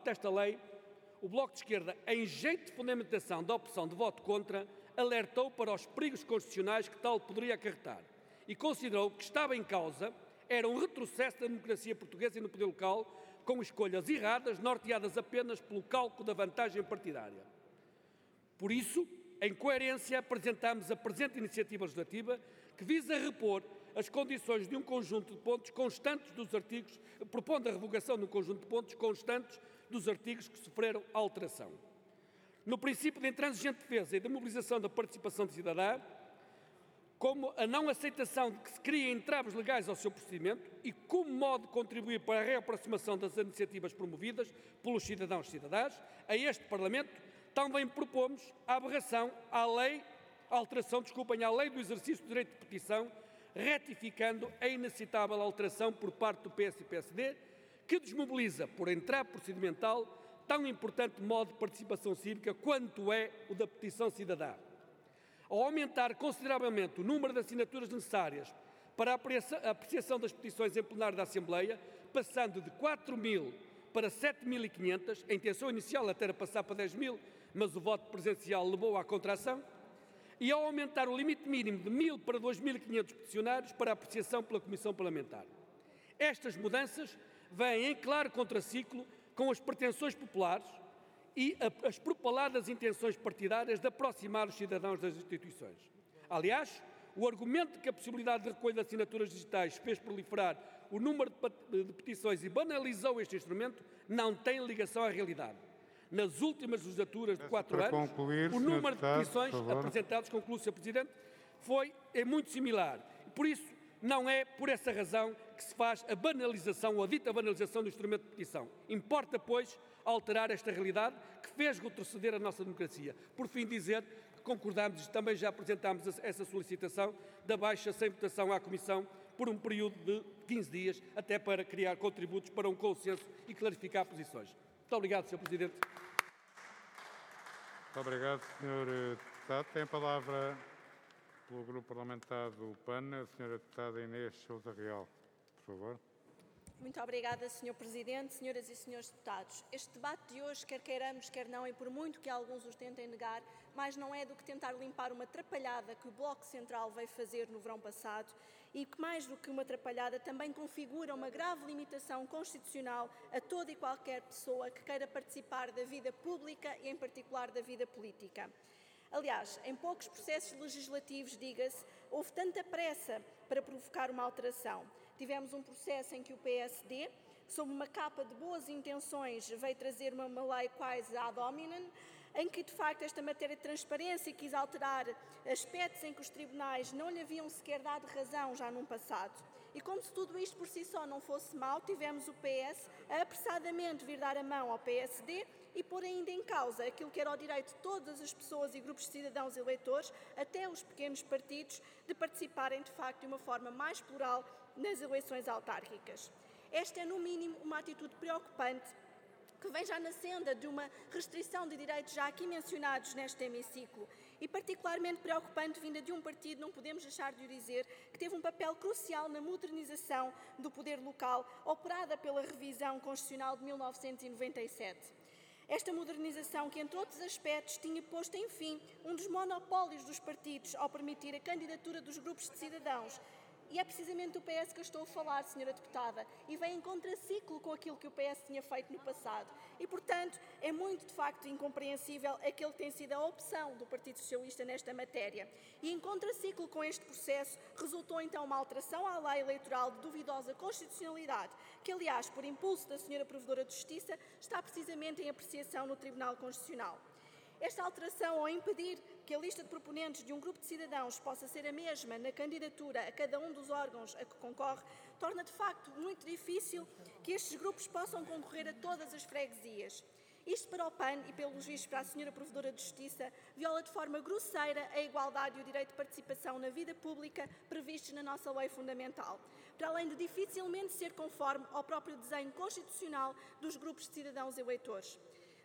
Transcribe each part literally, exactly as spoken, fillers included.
desta lei, o Bloco de Esquerda, em jeito de fundamentação da opção de voto contra, alertou para os perigos constitucionais que tal poderia acarretar e considerou que estava em causa era um retrocesso da democracia portuguesa e no poder local, com escolhas erradas, norteadas apenas pelo cálculo da vantagem partidária. Por isso, em coerência, apresentamos a presente iniciativa legislativa que visa repor as condições de um conjunto de pontos constantes dos artigos, propondo a revogação de um conjunto de pontos constantes dos artigos que sofreram alteração. No princípio de intransigente defesa e de mobilização da participação cidadã, como a não aceitação de que se criem entraves legais ao seu procedimento e como modo de contribuir para a reaproximação das iniciativas promovidas pelos cidadãos e cidadãs a este Parlamento, também propomos a aberração à lei, a alteração, desculpem, à lei do exercício do direito de petição, retificando a inaceitável alteração por parte do P S e P S D, que desmobiliza, por entrave procedimental, tão importante modo de participação cívica quanto é o da petição cidadã. Ao aumentar consideravelmente o número de assinaturas necessárias para a apreciação das petições em plenário da Assembleia, passando de quatro mil para sete mil e quinhentas, a intenção inicial até era passar para dez mil, mas o voto presencial levou à contração, e ao aumentar o limite mínimo de mil para dois mil e quinhentos peticionários para apreciação pela Comissão Parlamentar. Estas mudanças vêm em claro contraciclo com as pretensões populares e as propaladas intenções partidárias de aproximar os cidadãos das instituições. Aliás, o argumento de que a possibilidade de recolha de assinaturas digitais fez proliferar o número de petições e banalizou este instrumento não tem ligação à realidade. Nas últimas legislaturas de quatro anos, o número de petições apresentadas, concluo, senhor Presidente, foi é muito similar. Por isso, não é por essa razão que se faz a banalização ou a dita banalização do instrumento de petição. Importa, pois, alterar esta realidade que fez retroceder a nossa democracia. Por fim, dizer que concordamos e também já apresentámos essa solicitação da baixa sem votação à Comissão por um período de quinze dias, até para criar contributos para um consenso e clarificar posições. Muito obrigado, senhor Presidente. Muito obrigado, senhor Deputado. Tem a palavra pelo Grupo Parlamentar do P A N, a senhora Deputada Inês Sousa Real, por favor. Muito obrigada, senhor Presidente, senhoras e senhores deputados. Este debate de hoje, quer queiramos, quer não, e por muito que alguns os tentem negar, mais não é do que tentar limpar uma atrapalhada que o Bloco Central veio fazer no verão passado e que, mais do que uma atrapalhada, também configura uma grave limitação constitucional a toda e qualquer pessoa que queira participar da vida pública e, em particular, da vida política. Aliás, em poucos processos legislativos, diga-se, houve tanta pressa para provocar uma alteração. Tivemos um processo em que o P S D, sob uma capa de boas intenções, veio trazer uma, uma lei quase ad hominem, em que, de facto, esta matéria de transparência quis alterar aspectos em que os tribunais não lhe haviam sequer dado razão já num passado. E como se tudo isto por si só não fosse mau, tivemos o P S a apressadamente vir dar a mão ao P S D e pôr ainda em causa aquilo que era o direito de todas as pessoas e grupos de cidadãos eleitores, até os pequenos partidos, de participarem, de facto, de uma forma mais plural nas eleições autárquicas. Esta é, no mínimo, uma atitude preocupante que vem já na senda de uma restrição de direitos já aqui mencionados neste hemiciclo e particularmente preocupante vinda de um partido, não podemos deixar de o dizer, que teve um papel crucial na modernização do poder local operada pela revisão constitucional de mil novecentos e noventa e sete. Esta modernização que, entre outros aspectos, tinha posto, enfim, um dos monopólios dos partidos ao permitir a candidatura dos grupos de cidadãos. E é precisamente do P S que eu estou a falar, senhora Deputada, e vem em contraciclo com aquilo que o P S tinha feito no passado. E, portanto, é muito, de facto, incompreensível aquele que tem sido a opção do Partido Socialista nesta matéria. E, em contraciclo com este processo, resultou então uma alteração à lei eleitoral de duvidosa constitucionalidade, que, aliás, por impulso da senhora Provedora de Justiça, está precisamente em apreciação no Tribunal Constitucional. Esta alteração, ao impedir que a lista de proponentes de um grupo de cidadãos possa ser a mesma na candidatura a cada um dos órgãos a que concorre, torna de facto muito difícil que estes grupos possam concorrer a todas as freguesias. Isto para o P A N e, pelos vistos, para a senhora Provedora de Justiça, viola de forma grosseira a igualdade e o direito de participação na vida pública previstos na nossa lei fundamental, para além de dificilmente ser conforme ao próprio desenho constitucional dos grupos de cidadãos eleitores.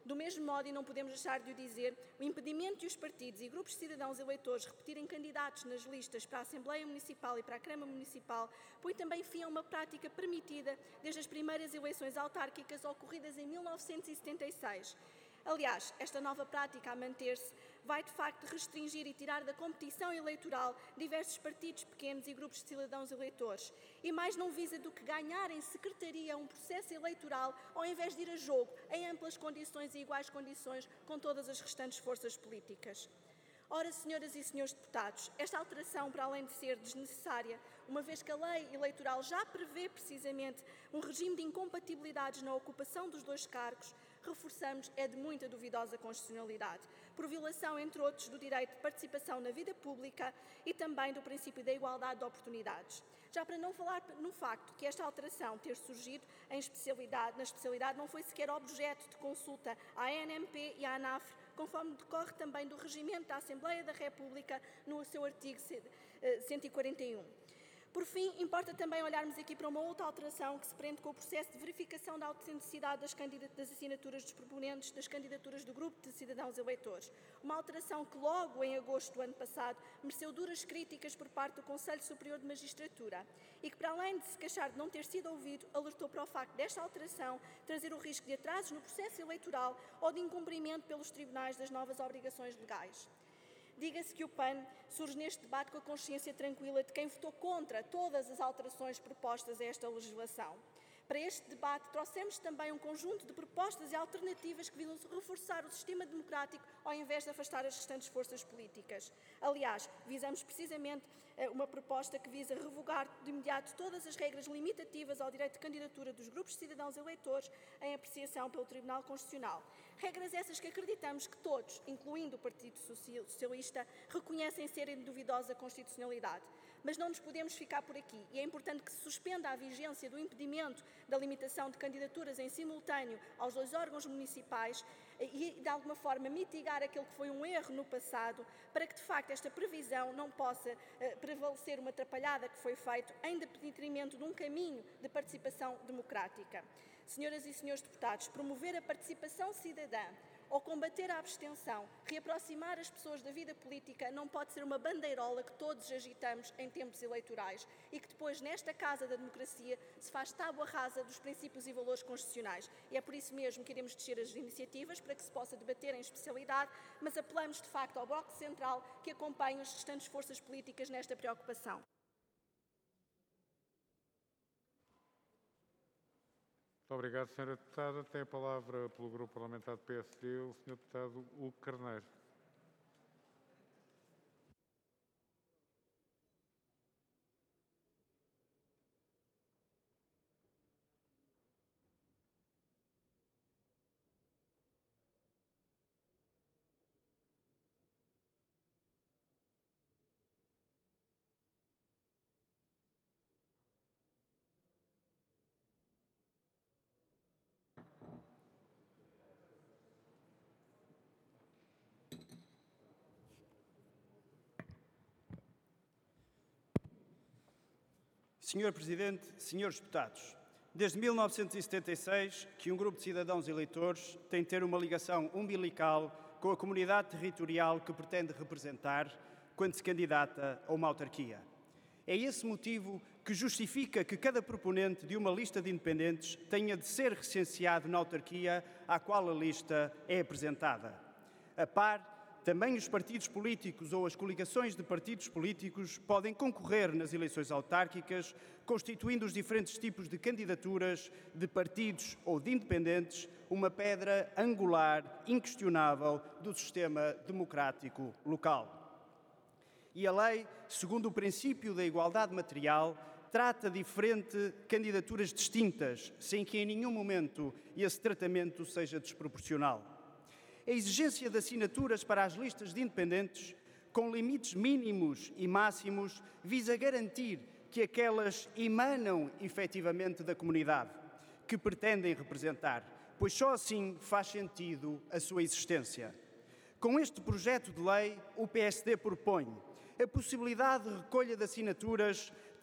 Do mesmo modo, e não podemos deixar de o dizer, o impedimento de os partidos e grupos de cidadãos eleitores repetirem candidatos nas listas para a Assembleia Municipal e para a Câmara Municipal põe também fim a uma prática permitida desde as primeiras eleições autárquicas ocorridas em mil novecentos e setenta e seis. Aliás, esta nova prática a manter-se vai de facto restringir e tirar da competição eleitoral diversos partidos pequenos e grupos de cidadãos eleitores. E mais não visa do que ganhar em secretaria um processo eleitoral ao invés de ir a jogo em amplas condições e iguais condições com todas as restantes forças políticas. Ora, senhoras e senhores deputados, esta alteração, para além de ser desnecessária, uma vez que a lei eleitoral já prevê precisamente um regime de incompatibilidades na ocupação dos dois cargos, reforçamos, é de muita duvidosa constitucionalidade, por violação, entre outros, do direito de participação na vida pública e também do princípio da igualdade de oportunidades. Já para não falar no facto que esta alteração ter surgido em especialidade, na especialidade não foi sequer objeto de consulta à A N M P e à ANAFRE, conforme decorre também do regimento da Assembleia da República no seu artigo cento e quarenta e um. Por fim, importa também olharmos aqui para uma outra alteração que se prende com o processo de verificação da autenticidade das, das assinaturas dos proponentes das candidaturas do grupo de cidadãos eleitores. Uma alteração que logo em agosto do ano passado mereceu duras críticas por parte do Conselho Superior de Magistratura e que, para além de se queixar de não ter sido ouvido, alertou para o facto desta alteração trazer o risco de atrasos no processo eleitoral ou de incumprimento pelos tribunais das novas obrigações legais. Diga-se que o P A N surge neste debate com a consciência tranquila de quem votou contra todas as alterações propostas a esta legislação. Para este debate, trouxemos também um conjunto de propostas e alternativas que visam reforçar o sistema democrático ao invés de afastar as restantes forças políticas. Aliás, visamos precisamente uma proposta que visa revogar de imediato todas as regras limitativas ao direito de candidatura dos grupos de cidadãos eleitores em apreciação pelo Tribunal Constitucional. Regras essas que acreditamos que todos, incluindo o Partido Socialista, reconhecem serem de duvidosa constitucionalidade. Mas não nos podemos ficar por aqui e é importante que se suspenda a vigência do impedimento da limitação de candidaturas em simultâneo aos dois órgãos municipais e, de alguma forma, mitigar aquele que foi um erro no passado para que, de facto, esta previsão não possa uh, prevalecer uma atrapalhada que foi feito em detrimento de um caminho de participação democrática. Senhoras e senhores deputados, promover a participação cidadã ou combater a abstenção, reaproximar as pessoas da vida política não pode ser uma bandeirola que todos agitamos em tempos eleitorais e que depois, nesta Casa da Democracia, se faz tábua rasa dos princípios e valores constitucionais. E é por isso mesmo que iremos descer as iniciativas para que se possa debater em especialidade, mas apelamos de facto ao Bloco Central que acompanhe as restantes forças políticas nesta preocupação. Muito obrigado, senhora Deputada. Tem a palavra pelo Grupo Parlamentar do P S D o senhor Deputado Hugo Carneiro. senhor Presidente, senhores deputados, desde mil novecentos e setenta e seis que um grupo de cidadãos eleitores tem de ter uma ligação umbilical com a comunidade territorial que pretende representar quando se candidata a uma autarquia. É esse motivo que justifica que cada proponente de uma lista de independentes tenha de ser recenseado na autarquia à qual a lista é apresentada. A par, também os partidos políticos ou as coligações de partidos políticos podem concorrer nas eleições autárquicas, constituindo os diferentes tipos de candidaturas de partidos ou de independentes uma pedra angular inquestionável do sistema democrático local. E a lei, segundo o princípio da igualdade material, trata diferente candidaturas distintas, sem que em nenhum momento esse tratamento seja desproporcional. A exigência de assinaturas para as listas de independentes, com limites mínimos e máximos, visa garantir que aquelas emanam efetivamente da comunidade que pretendem representar, pois só assim faz sentido a sua existência. Com este projeto de lei, o P S D propõe a possibilidade de recolha de assinaturas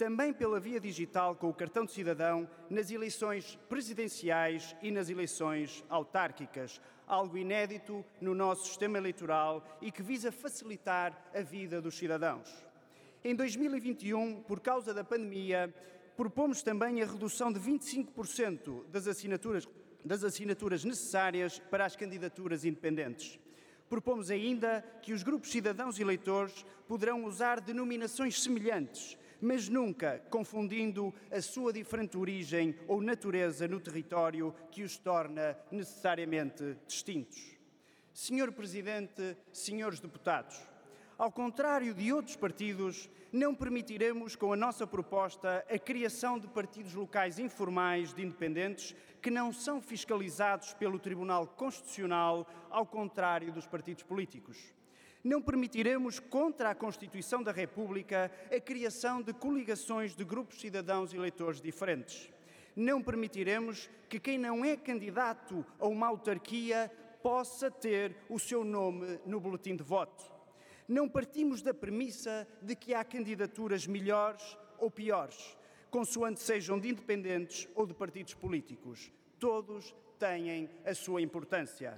também pela via digital com o cartão de cidadão nas eleições presidenciais e nas eleições autárquicas, algo inédito no nosso sistema eleitoral e que visa facilitar a vida dos cidadãos. Em dois mil e vinte e um, por causa da pandemia, propomos também a redução de vinte e cinco por cento das assinaturas, das assinaturas necessárias para as candidaturas independentes. Propomos ainda que os grupos cidadãos e eleitores poderão usar denominações semelhantes, mas nunca confundindo a sua diferente origem ou natureza no território que os torna necessariamente distintos. Senhor Presidente, senhores deputados, ao contrário de outros partidos, não permitiremos, com a nossa proposta, a criação de partidos locais informais de independentes que não são fiscalizados pelo Tribunal Constitucional, ao contrário dos partidos políticos. Não permitiremos, contra a Constituição da República, a criação de coligações de grupos cidadãos e eleitores diferentes. Não permitiremos que quem não é candidato a uma autarquia possa ter o seu nome no boletim de voto. Não partimos da premissa de que há candidaturas melhores ou piores, consoante sejam de independentes ou de partidos políticos. Todos têm a sua importância.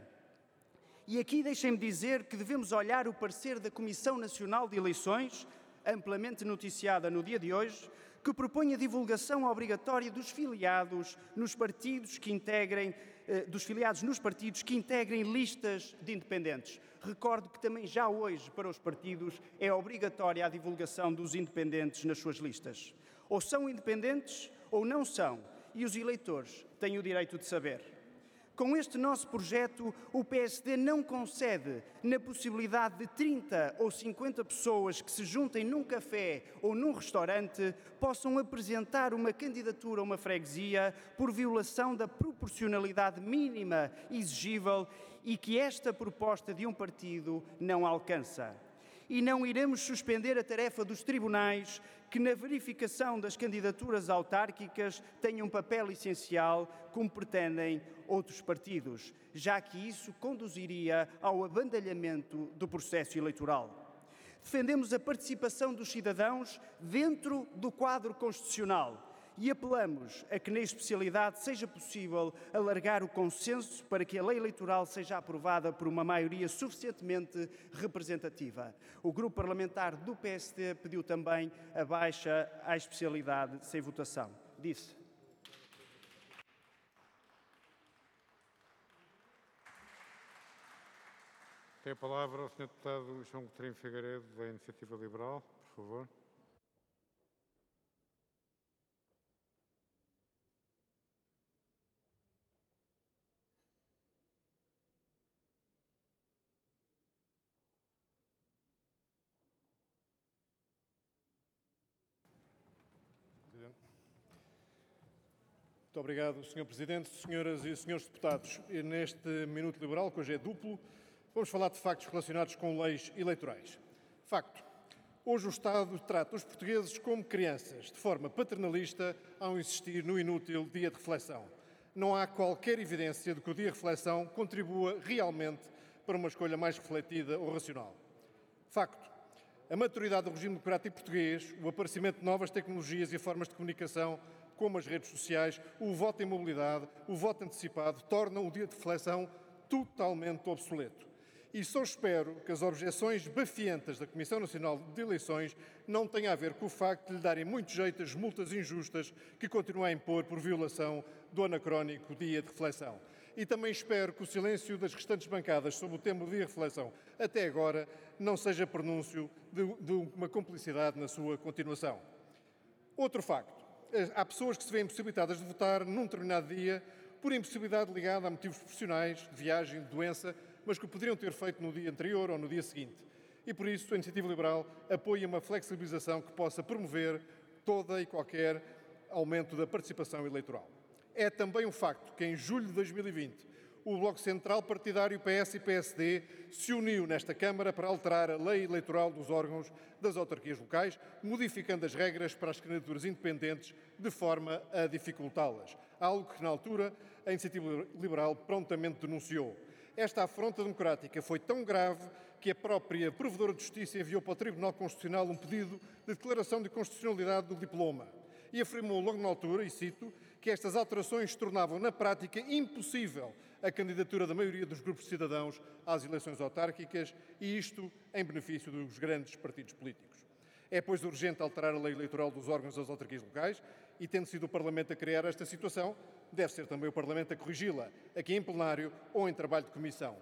E aqui deixem-me dizer que devemos olhar o parecer da Comissão Nacional de Eleições, amplamente noticiada no dia de hoje, que propõe a divulgação obrigatória dos filiados nos partidos que integrem, eh, dos filiados nos partidos que integrem listas de independentes. Recordo que também já hoje, para os partidos, é obrigatória a divulgação dos independentes nas suas listas. Ou são independentes ou não são, e os eleitores têm o direito de saber. Com este nosso projeto, o P S D não concede na possibilidade de trinta ou cinquenta pessoas que se juntem num café ou num restaurante possam apresentar uma candidatura a uma freguesia por violação da proporcionalidade mínima exigível e que esta proposta de um partido não alcança. E não iremos suspender a tarefa dos tribunais que, na verificação das candidaturas autárquicas, têm um papel essencial, como pretendem outros partidos, já que isso conduziria ao abandalhamento do processo eleitoral. Defendemos a participação dos cidadãos dentro do quadro constitucional e apelamos a que, na especialidade, seja possível alargar o consenso para que a lei eleitoral seja aprovada por uma maioria suficientemente representativa. O grupo parlamentar do P S D pediu também a baixa à especialidade sem votação. Disse. Tem a palavra o senhor Deputado João Coutinho Figueiredo, da Iniciativa Liberal, por favor. Muito obrigado, senhor Presidente. Senhoras e senhores deputados, e neste Minuto Liberal, que hoje é duplo, vamos falar de factos relacionados com leis eleitorais. Facto. Hoje o Estado trata os portugueses como crianças, de forma paternalista, ao insistir no inútil dia de reflexão. Não há qualquer evidência de que o dia de reflexão contribua realmente para uma escolha mais refletida ou racional. Facto. A maturidade do regime democrático português, o aparecimento de novas tecnologias e formas de comunicação, como as redes sociais, o voto em mobilidade, o voto antecipado, tornam o dia de reflexão totalmente obsoleto. E só espero que as objeções bafientas da Comissão Nacional de Eleições não tenham a ver com o facto de lhe darem muito jeito as multas injustas que continuam a impor por violação do anacrónico dia de reflexão. E também espero que o silêncio das restantes bancadas sobre o tema do dia de reflexão até agora não seja pronúncio de, de uma complicidade na sua continuação. Outro facto. Há pessoas que se veem impossibilitadas de votar num determinado dia por impossibilidade ligada a motivos profissionais, de viagem, de doença, mas que o poderiam ter feito no dia anterior ou no dia seguinte. E por isso a Iniciativa Liberal apoia uma flexibilização que possa promover toda e qualquer aumento da participação eleitoral. É também um facto que em julho de dois mil e vinte o Bloco Central Partidário P S e P S D se uniu nesta Câmara para alterar a lei eleitoral dos órgãos das autarquias locais, modificando as regras para as candidaturas independentes de forma a dificultá-las, algo que na altura a Iniciativa Liberal prontamente denunciou. Esta afronta democrática foi tão grave que a própria Provedora de Justiça enviou para o Tribunal Constitucional um pedido de declaração de constitucionalidade do diploma e afirmou logo na altura, e cito, que estas alterações tornavam na prática impossível a candidatura da maioria dos grupos de cidadãos às eleições autárquicas e isto em benefício dos grandes partidos políticos. É, pois, urgente alterar a lei eleitoral dos órgãos das autarquias locais e, tendo sido o Parlamento a criar esta situação, deve ser também o Parlamento a corrigi-la, aqui em plenário ou em trabalho de comissão.